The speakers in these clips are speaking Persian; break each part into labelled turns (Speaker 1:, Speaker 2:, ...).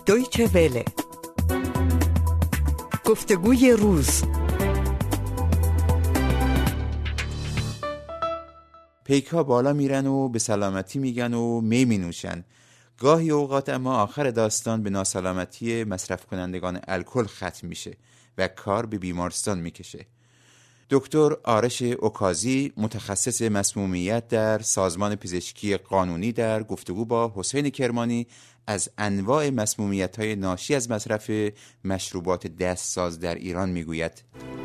Speaker 1: دویچه وله. گفتگوی روز.
Speaker 2: پیک‌ها بالا میرن و به سلامتی میگن و می نوشن. گاهی اوقات اما آخر داستان به ناسلامتی مصرف کنندگان الکل ختم میشه و کار به بیمارستان میکشه. دکتر آرش اوکازی، متخصص مسمومیت در سازمان پزشکی قانونی، در گفتگو با حسین کرمانی از انواع مسمومیت‌های ناشی از مصرف مشروبات دستساز در ایران میگوید.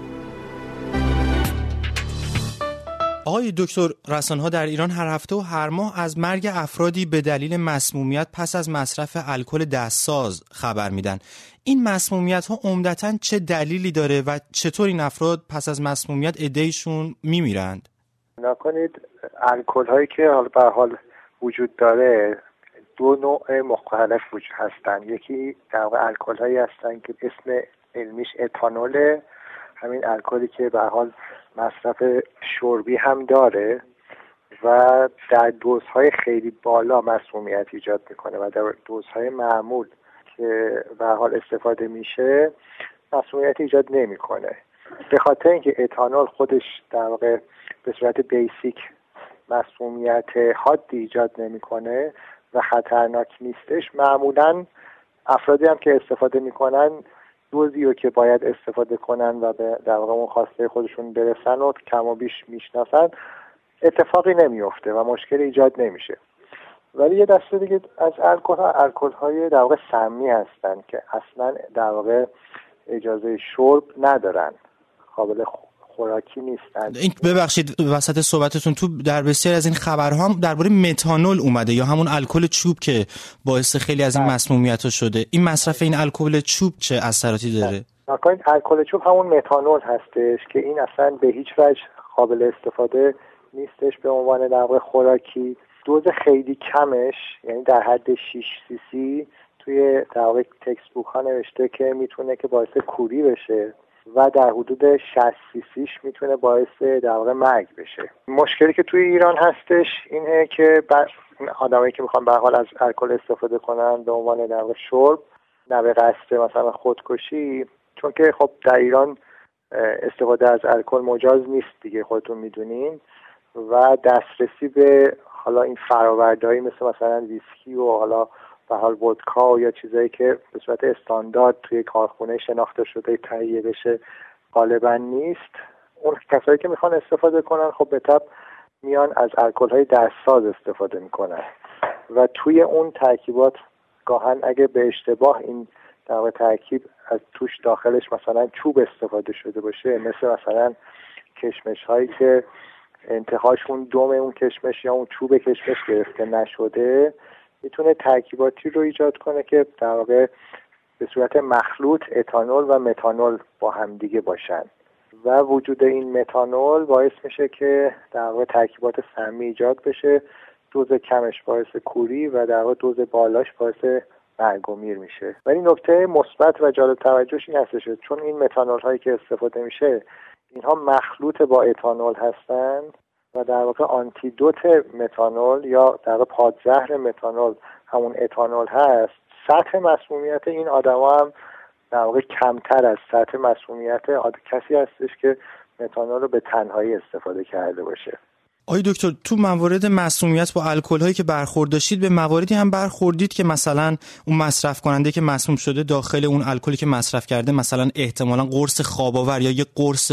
Speaker 3: آقای دکتر، رسانه‌ها در ایران هر هفته و هر ماه از مرگ افرادی به دلیل مسمومیت پس از مصرف الکل دستساز خبر میدن. این مسمومیت‌ها عمدتاً چه دلیلی داره و چطور این افراد پس از مسمومیت عده‌شون میمیرند؟
Speaker 4: نکنید الکل هایی که به حال وجود داره دو نوع مختلف وجود هستن. یکی در واقع الکل هایی هستن که اسم علمیش اتانوله، همین الکلی که به حال مصرف شربی هم داره و در دوزهای خیلی بالا مسمومیت ایجاد میکنه و در دوزهای معمول که به حال استفاده میشه مسمومیت ایجاد نمیکنه. به خاطر اینکه اتانول خودش در واقع به صورت بیسیک مسمومیت حادی ایجاد نمیکنه و خطرناک نیستش، معمولا افرادی هم که استفاده میکنن دوزی رو که باید استفاده کنن و به در واقع اون خواسته خودشون برسن و کم و بیش میشناسن اتفاقی نمیفته و مشکل ایجاد نمیشه. ولی یه دسته دیگه از الکل های در واقع سمی هستن که اصلا در واقع اجازه شرب ندارن، قابل خوراکی نیستن.
Speaker 3: این ببخشید وسط صحبتتون، تو در بسیار از این خبرها هم درباره متانول اومده یا همون الکل چوب که باعث خیلی از این مسمومیت‌ها شده. این مصرف این الکل چوب چه اثراتی داره؟
Speaker 4: نکنید الکل چوب همون متانول هستش که این اصلا به هیچ وجه قابل استفاده نیستش به عنوان در واقع خوراکی. دوز خیلی کمش، یعنی در حد 6 سی سی توی در واقع تکست بوک ها نوشته که میتونه که باعث کوری بشه و در حدود 60 سی سیش میتونه باعث در واقع مرگ بشه. مشکلی که توی ایران هستش اینه که آدمایی که میخوان به حال از الکل استفاده کنن به عنوان در واقع شرب، نه به قصد مثلا خودکشی، چون که خب در ایران استفاده از الکل مجاز نیست دیگه، خودتون میدونین، و دسترسی به حالا این فرآوردهایی مثلا ویسکی و حالا به حال ودکا یا چیزایی که به صورت استاندارد توی کارخونه شناخته شده تهیه بشه غالبا نیست. اون کسایی که میخوان استفاده کنن خب به طب میان از الکل‌های دستساز استفاده میکنن و توی اون ترکیبات گاهن اگه به اشتباه این در واقع ترکیب از توش داخلش مثلا چوب استفاده شده باشه، مثلا کشمش هایی که انتهاشون دم اون کشمش یا اون چوب کشمش گرفته نشده، میتونه ترکیباتی رو ایجاد کنه که در واقع به صورت مخلوط اتانول و متانول با هم دیگه باشن و وجود این متانول باعث میشه که در واقع ترکیبات سمی ایجاد بشه. دوز کمش باعث کوری و در واقع دوز بالاش باعث مرگ و میر میشه. ولی نکته مثبت و جالب توجهش این هستش چون این متانول هایی که استفاده میشه اینها مخلوط با اتانول هستند و در واقع آنتیدوت متانول یا در واقع پادزهر متانول همون اتانول هست. سطح مسمومیت این آدما هم در واقع کمتر از سطح مسمومیت کسی هستش که متانول رو به تنهایی استفاده کرده باشه.
Speaker 3: آقای دکتر، تو موارد مسمومیت با الکل‌هایی که برخورد داشتید به مواردی هم برخوردید که مثلا اون مصرف کننده که مسموم شده داخل اون الکلی که مصرف کرده مثلا احتمالاً قرص خواب آور یا یه قرص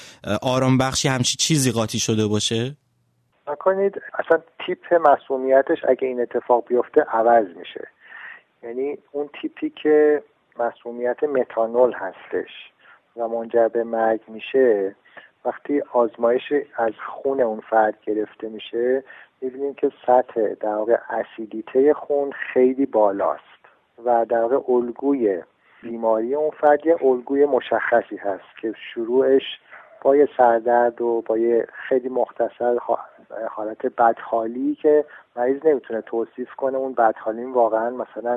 Speaker 3: آرام بخشی همچی چیزی قاطی شده باشه؟
Speaker 4: نکنید اصلا تیپ مسمومیتش اگه این اتفاق بیفته عوض میشه. یعنی اون تیپی که مسمومیت متانول هستش و منجر به مرگ میشه، وقتی آزمایش از خون اون فرد گرفته میشه میبینیم که سطح در واقع اسیدیته خون خیلی بالاست و در واقع الگوی بیماری اون فرد یه الگوی مشخصی هست که شروعش با یه سردرد و با یه خیلی مختصر حالت بدحالی که مریض نمیتونه توصیف کنه اون بدحالی واقعا مثلا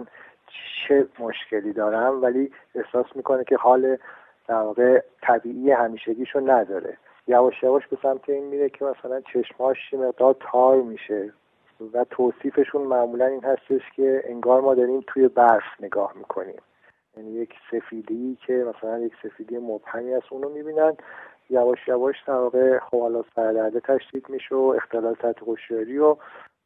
Speaker 4: چه مشکلی دارم، ولی احساس میکنه که حال در واقع طبیعی همیشگیشو نداره. یواش یواش به سمت این میره که مثلا چشماش مقدار تار میشه و توصیفشون معمولا این هستش که انگار ما داریم توی برف نگاه میکنیم. یعنی یک سفیدی که مثلا یک سفیدی مبهمی است اونو میبینن، یواش یواش در واقع خب حالا سردرده تشدید میشه و اختلال سطح هوشیاری و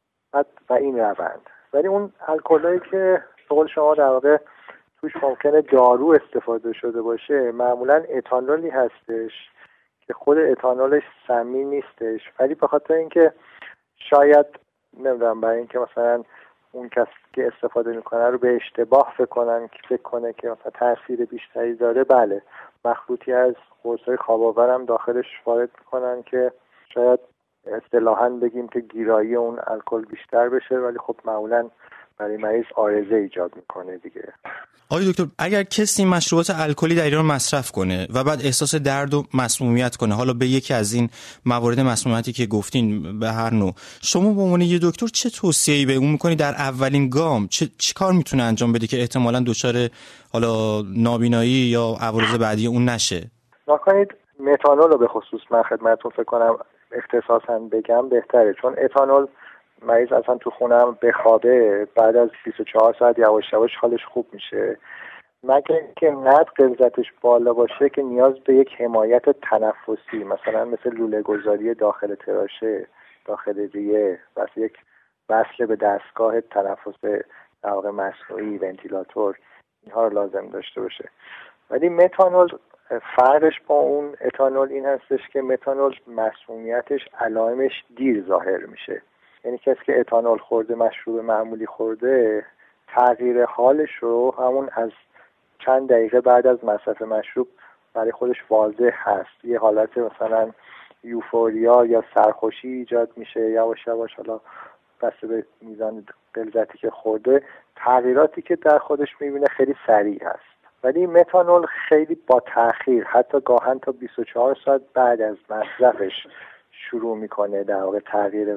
Speaker 4: این روند. ولی اون الکلایی که به قول شما در واقع توش ممکنه دارو استفاده شده باشه، معمولا اتانولی هستش که خود اتانولش سمی نیستش، ولی به خاطر اینکه شاید نمیدونم برای اینکه مثلا اون کسی که استفاده میکنه رو به اشتباه فکر کنه که مثلا تاثیر بیشتری داره، بله مخلوطی از قرصای خواب‌آور هم داخلش وارد میکنن که شاید اصطلاحاً بگیم که گیرایی اون الکل بیشتر بشه، ولی خب معمولاً برای مریض عارضه ایجاد میکنه دیگه.
Speaker 3: آقای دکتر، اگر کسی مشروبات الکلی در ایران مصرف کنه و بعد احساس درد و مسمومیت کنه، حالا به یکی از این موارد مسمومیتی که گفتین به هر نوع، شما به عنوان یه دکتر چه توصیه‌ای به اون میکنی در اولین گام؟ چه کار میتونه انجام بده که احتمالاً دچار حالا نابینایی یا عوارض بعدی اون نشه؟
Speaker 4: نکنید متانول رو به خصوص من خدمتتون فکر کنم اختصاصاً بگم بهتره، چون اتانول مریض اصلا تو خونم بخوابه بعد از 24 ساعت یواش یواش حالش خوب میشه، مگر که نه غلظتش بالا باشه که نیاز به یک حمایت تنفسی مثلا مثل لوله گذاری داخل تراشه، داخل ریه، یک وصل به دستگاه تنفس در واقع مصنوعی، ونتیلاتور، اینها رو لازم داشته باشه. ولی متانول فرقش با اون اتانول این هستش که متانول مسمومیتش علائمش دیر ظاهر میشه. یعنی کسی که اتانول خورده، مشروب معمولی خورده، تغییر حالش رو همون از چند دقیقه بعد از مصرف مشروب برای خودش واضح هست. یه حالت مثلا یوفوریا یا سرخوشی ایجاد میشه، یواش یواش حالا بسته به میزان غلظتی که خورده تغییراتی که در خودش میبینه خیلی سریع هست. ولی متانول خیلی با تأخیر، حتی گاهن تا 24 ساعت بعد از مصرفش شروع میکنه در واقع تغییر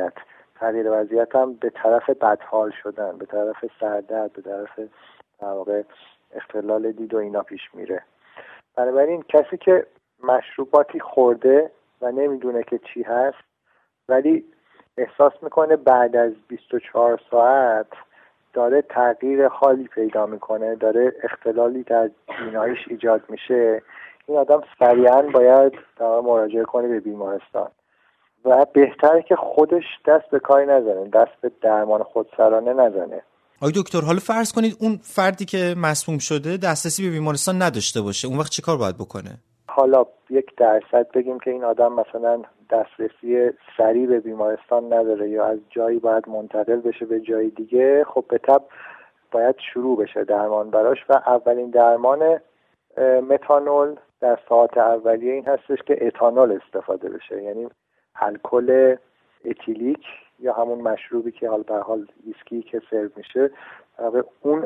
Speaker 4: وضعیت هم به طرف بدحال شدن، به طرف سردرد، به طرف در واقع اختلال دید و اینا پیش میره. بنابراین کسی که مشروباتی خورده و نمیدونه که چی هست، ولی احساس میکنه بعد از 24 ساعت داره تغییر حالی پیدا میکنه، داره اختلالی در بیناییش ایجاد میشه، این آدم سریعا باید مراجعه کنه به بیمارستان و بهتره که خودش دست به کاری نزنه، دست به درمان خودسرانه نزنه.
Speaker 3: آقای دکتر، حالا فرض کنید اون فردی که مسموم شده دسترسی به بیمارستان نداشته باشه، اون وقت چه کار باید بکنه؟
Speaker 4: حالا 1% بگیم که این آدم مثلا دسترسی سریع به بیمارستان نداره یا از جایی باید منتقل بشه به جای دیگه، خب به طب باید شروع بشه درمان براش و اولین درمان متانول در ساعات اولیه این هستش که اتانول استفاده بشه، یعنی الکل اتیلیک یا همون مشروبی که حال به حال ویسکی که سرو میشه، اون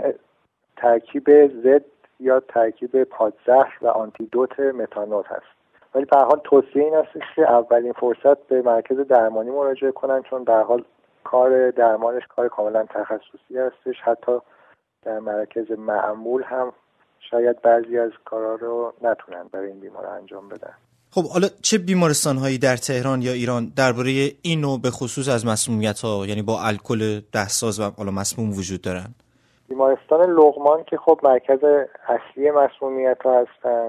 Speaker 4: ترکیب ضد یا ترکیب پادزهر و آنتیدوت متانول هست. ولی به هر حال توصیه این است که اولین فرصت به مرکز درمانی مراجعه کنن، چون به هر حال کار درمانش کار کاملا تخصصی هستش. حتی در مراکز معمول هم شاید بعضی از کارا رو نتونن برای این بیمار انجام بدن.
Speaker 3: خب حالا چه بیمارستان‌هایی در تهران یا ایران درباره این نوع به خصوص از مسمومیت‌ها، یعنی با الکل دهساز و حالا مسموم وجود دارن؟
Speaker 4: بیمارستان لقمان که خب مرکز اصلی مسمومیت‌ها هستن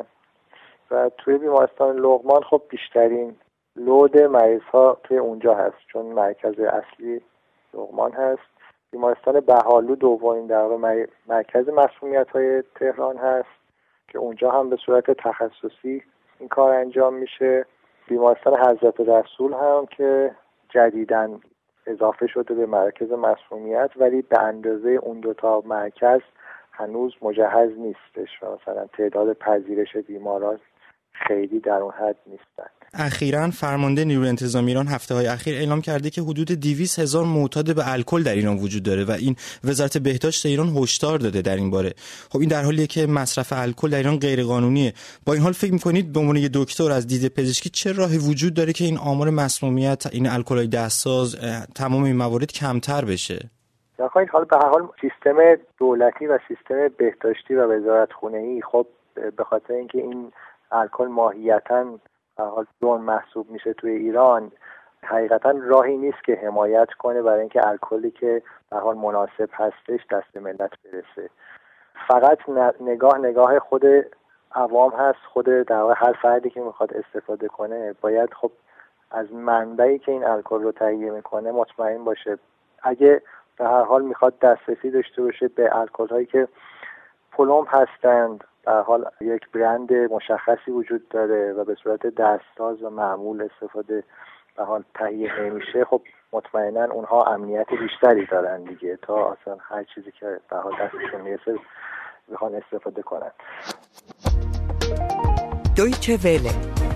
Speaker 4: و توی بیمارستان لقمان خب بیشترین لود مریض‌ها توی اونجا هست، چون مرکز اصلی لقمان هست. بیمارستان بهالو دومین در واقع مرکز مسمومیت‌های تهران هست که اونجا هم به صورت تخصصی این کار انجام میشه. بیمارستان حضرت رسول هم که جدیداً اضافه شده به مرکز مسمومیت، ولی به اندازه اون دوتا مرکز هنوز مجهز نیستش و مثلا تعداد پذیرش بیماران خیلی در اون حد نیستن.
Speaker 3: اخیراً فرمانده نیروی انتظامی ایران هفته‌های اخیر اعلام کرده که حدود 200,000 معتاد به الکل در ایران وجود داره و این وزارت بهداشت ایران هشدار داده در این باره. خب این در حالیه که مصرف الکل در ایران غیر قانونیه. با این حال فکر می‌کنید به عنوان دکتر از دید پزشکی چه راهی وجود داره که این آمار مسمومیت، این الکل‌های دهساز، تمام این موارد کمتر بشه؟
Speaker 4: بخواید حالا به هر حال سیستم دولتی و سیستم بهداشتی و وزارتخونه‌ای خب به خاطر اینکه این الکل ماهیتاً به حال جرم محسوب میشه توی ایران، حقیقتا راهی نیست که حمایت کنه برای اینکه الکلی که به حال مناسب هستش دست ملت برسه. فقط نگاه خود عوام هست، خود در واقع هر فردی که میخواد استفاده کنه باید خب از منبعی که این الکل رو تهیه میکنه مطمئن باشه. اگه به هر حال میخواد دسترسی داشته باشه به الکل هایی که پلمب هستند، در حال یک برند مشخصی وجود داره و به صورت دستساز و معمول استفاده به حال تهیه نمیشه، خب مطمئنا اونها امنیت بیشتری دارن دیگه تا اصلا هر چیزی که به حال دستشون میرسه بخوان استفاده کنن.
Speaker 1: دویچه وله